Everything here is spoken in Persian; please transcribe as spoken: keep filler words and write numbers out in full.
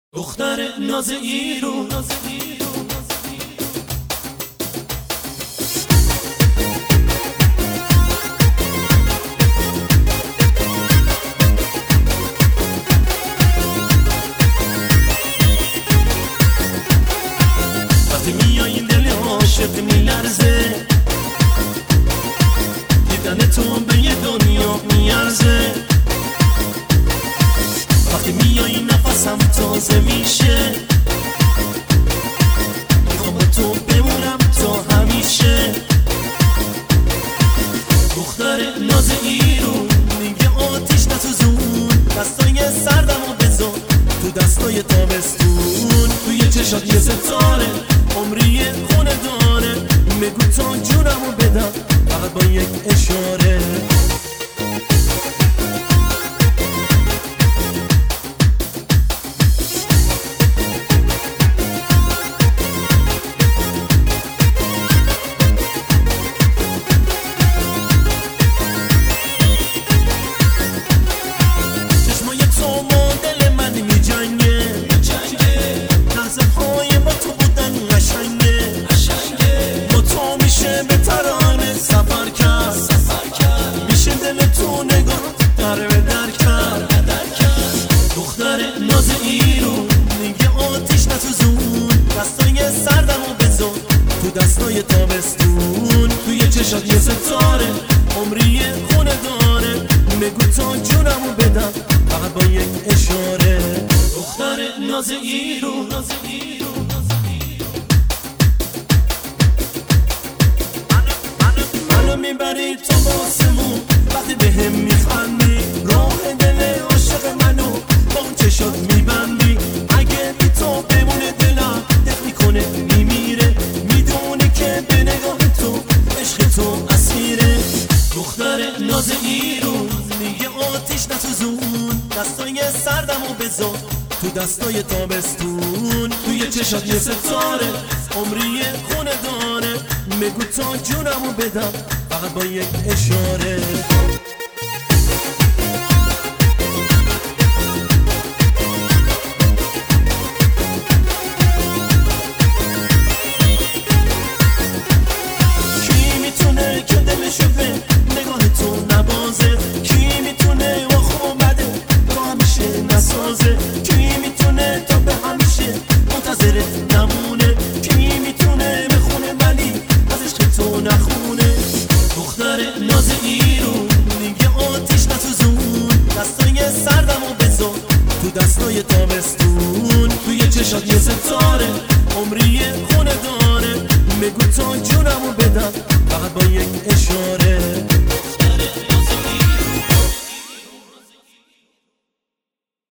دختر ناز ایرون وقتی میای این دل عاشق میلرزه، دیدن تو به یه دنیا میارزه. وقتی میای نفسم تازه میشه، میخوام با تو بمونم تا همیشه. دختر ناز ایرون میگه آتیش نسوزون، دستای سردمو بذار تو دستای تابستون. توی چشات یه ستاره عمری خونه داره، بگو تا جونمو بدم فقط با یک اشاره. دختر ناز ایرون میگه آتیش نسوزون، دستای سردمو بذار تو دستای تابستون. توی چشات یه ستاره عمری خونه داره، بگو تا جونمو بدم فقط با یک اشاره. دختر ناز ایرون منو میبری تو باسمون، وقتی به هم میخندی راه دل عاشق منو با اون چشات میبندی. اگه بی تو بمونه دلم دق میکنه میمیره، میدونی که به نگاه تو عشق تو اسیره. دختر ناز ایرون میگه آتیش نسوزون، دستای سردمو بذار تو دستای تابستون. توی چشات یه ستاره عمری خونه داره، بگو تا جونمو بدم فقط با یک اشاره. کی میتونه که دلشو به نگاه تو نبازه؟ کی میتونه و خوب بده رو همیشه نسازه؟ کی میتونه تا به همیشه منتظرت نمونه؟ کی میتونه بخونه ولی از عشق تو نخونه؟ دختر ناز ایرون میگه آتیش نسوزون، دستای سردمو بذار تو دستای تابستون. توی چشات یه ستاره